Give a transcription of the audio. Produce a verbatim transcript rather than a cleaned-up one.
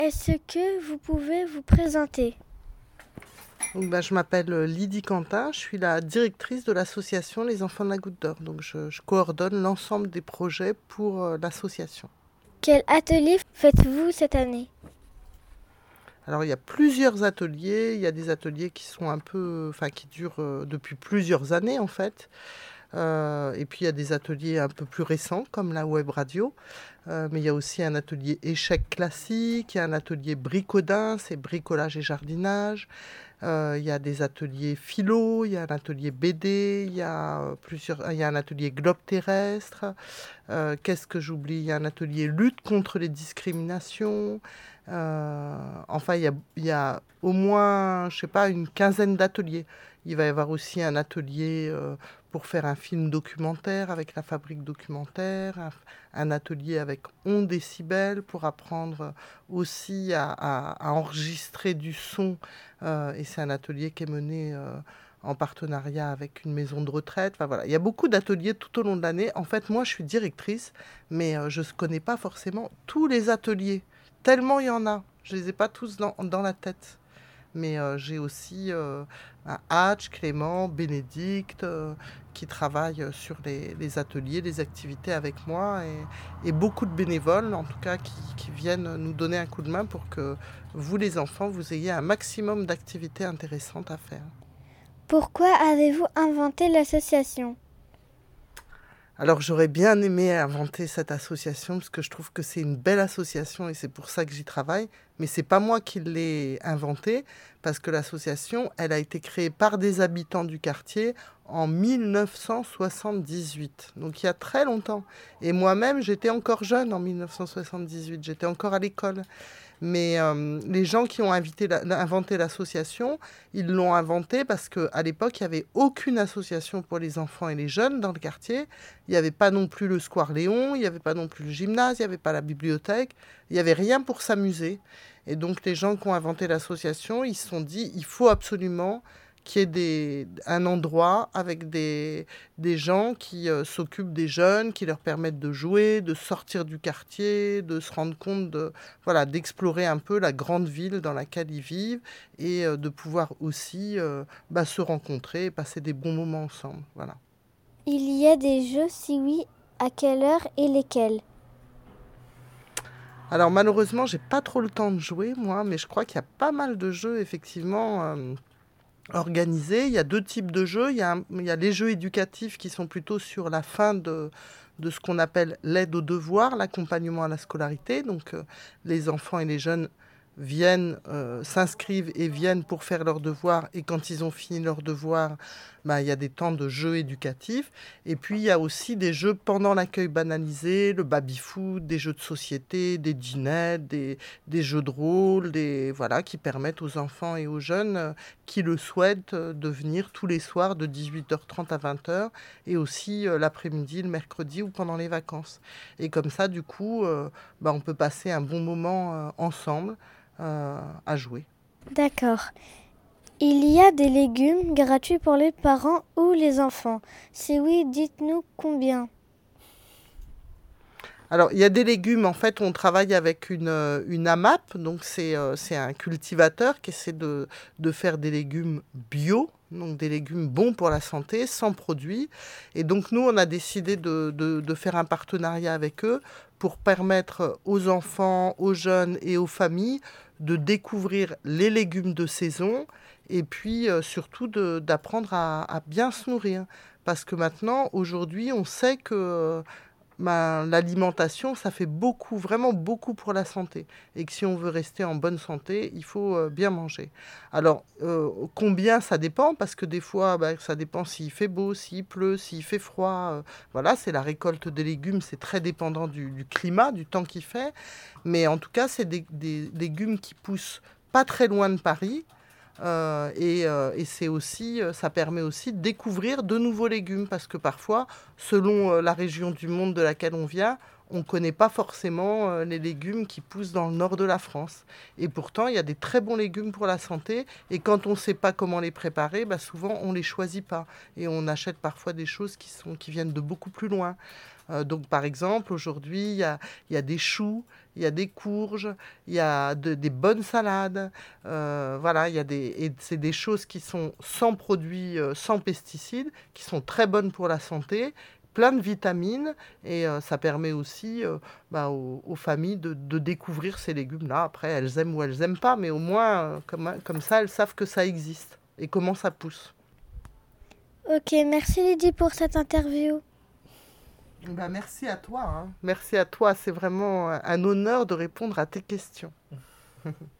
Est-ce que vous pouvez vous présenter? Donc, bah, je m'appelle euh, Lydie Quentin, je suis la directrice de l'association Les Enfants de la Goutte d'Or. Donc je, je coordonne l'ensemble des projets pour euh, l'association. Quel atelier faites-vous cette année? Alors il y a plusieurs ateliers, il y a des ateliers qui sont un peu, enfin qui durent euh, depuis plusieurs années en fait. Euh, et puis il y a des ateliers un peu plus récents comme la web radio. Euh, mais il y a aussi un atelier échec classique, il y a un atelier bricodin, c'est bricolage et jardinage. Euh, il y a des ateliers philo, il y a un atelier B D, il y a euh, plusieurs, il y a un atelier globe terrestre. Euh, qu'est-ce que j'oublie? Il y a un atelier lutte contre les discriminations. Euh, enfin, il y a, il y a au moins, je sais pas, une quinzaine d'ateliers. Il va y avoir aussi un atelier euh, pour faire un film documentaire avec la fabrique documentaire, un, un atelier avec onze décibels pour apprendre aussi à, à- à enregistrer du son. Euh, et c'est un atelier qui est mené euh, en partenariat avec une maison de retraite. Enfin, voilà. Il y a beaucoup d'ateliers tout au long de l'année. En fait, moi, je suis directrice, mais euh, je ne connais pas forcément tous les ateliers. Tellement il y en a. Je ne les ai pas tous dans, dans la tête. Mais euh, j'ai aussi euh, un Hatch, Clément, Bénédicte, euh, qui travaillent sur les, les ateliers, les activités avec moi, et, et beaucoup de bénévoles, en tout cas, qui, qui viennent nous donner un coup de main pour que vous, les enfants, vous ayez un maximum d'activités intéressantes à faire. Pourquoi avez-vous inventé l'association? Alors j'aurais bien aimé inventer cette association parce que je trouve que c'est une belle association et c'est pour ça que j'y travaille. Mais c'est pas moi qui l'ai inventée parce que l'association, elle a été créée par des habitants du quartier en mille neuf cent soixante-dix-huit. Donc il y a très longtemps. Et moi-même, j'étais encore jeune en mille neuf cent soixante-dix-huit. J'étais encore à l'école. Mais euh, les gens qui ont invité la- inventé l'association, ils l'ont inventée parce qu'à l'époque, il n'y avait aucune association pour les enfants et les jeunes dans le quartier. Il n'y avait pas non plus le Square Léon, il n'y avait pas non plus le gymnase, il n'y avait pas la bibliothèque, il n'y avait rien pour s'amuser. Et donc les gens qui ont inventé l'association, ils se sont dit, il faut absolument qu'il y ait des, un endroit avec des, des gens qui euh, s'occupent des jeunes, qui leur permettent de jouer, de sortir du quartier, de se rendre compte de, voilà, d'explorer un peu la grande ville dans laquelle ils vivent et euh, de pouvoir aussi euh, bah, se rencontrer et passer des bons moments ensemble. Voilà. Il y a des jeux, si oui, à quelle heure et lesquels? Alors malheureusement, j'ai pas trop le temps de jouer moi, mais je crois qu'il y a pas mal de jeux effectivement euh, organisés. Il y a deux types de jeux. Il y a, un- il y a les jeux éducatifs qui sont plutôt sur la fin de, de ce qu'on appelle l'aide aux devoirs, l'accompagnement à la scolarité. Donc euh, les enfants et les jeunes viennent, euh, s'inscrivent et viennent pour faire leurs devoirs. Et quand ils ont fini leurs devoirs, bah, il y a des temps de jeux éducatifs. Et puis, il y a aussi des jeux pendant l'accueil banalisé, le baby-foot, des jeux de société, des dinettes, des, des jeux de rôle, des, voilà, qui permettent aux enfants et aux jeunes euh, qui le souhaitent euh, de venir tous les soirs de dix-huit heures trente à vingt heures et aussi euh, l'après-midi, le mercredi ou pendant les vacances. Et comme ça, du coup, euh, bah, on peut passer un bon moment euh, ensemble euh, à jouer. D'accord. Il y a des légumes gratuits pour les parents ou les enfants. Si oui, dites-nous combien. Alors, il y a des légumes, en fait, on travaille avec une, euh, une AMAP, donc c'est euh, c'est un cultivateur qui essaie de, de faire des légumes bio, donc des légumes bons pour la santé, sans produits. Et donc, nous, on a décidé de, de, de faire un partenariat avec eux pour permettre aux enfants, aux jeunes et aux familles de découvrir les légumes de saison et puis euh, surtout de- d'apprendre à, à bien se nourrir. Parce que maintenant, aujourd'hui, on sait que ben, l'alimentation, ça fait beaucoup, vraiment beaucoup pour la santé. Et que si on veut rester en bonne santé, il faut euh, bien manger. Alors, euh, combien ça dépend? Parce que des fois, ben, ça dépend s'il fait beau, s'il pleut, s'il fait froid. euh, voilà, c'est la récolte des légumes, c'est très dépendant du, du climat, du temps qu'il fait. Mais en tout cas, c'est des, des légumes qui poussent pas très loin de Paris. Euh, et, euh, et c'est aussi, euh, ça permet aussi de découvrir de nouveaux légumes parce que parfois, selon euh, la région du monde de laquelle on vient, on ne connaît pas forcément euh, les légumes qui poussent dans le nord de la France. Et pourtant, il y a des très bons légumes pour la santé. Et quand on ne sait pas comment les préparer, bah, souvent on ne les choisit pas. Et on achète parfois des choses qui, sont, qui viennent de beaucoup plus loin. Euh, donc par exemple, aujourd'hui, il y a, il y a des choux, il y a des courges, il y a de- des bonnes salades. Euh, voilà, il y a des, et c'est des choses qui sont sans produits, euh, sans pesticides, qui sont très bonnes pour la santé, plein de vitamines. Et euh, ça permet aussi euh, bah, aux, aux familles de, de découvrir ces légumes-là. Après, elles aiment ou elles n'aiment pas, mais au moins, euh, comme, comme ça, elles savent que ça existe et comment ça pousse. Ok, merci Lydie pour cette interview. Ben, merci à toi, hein. Merci à toi. C'est vraiment un honneur de répondre à tes questions.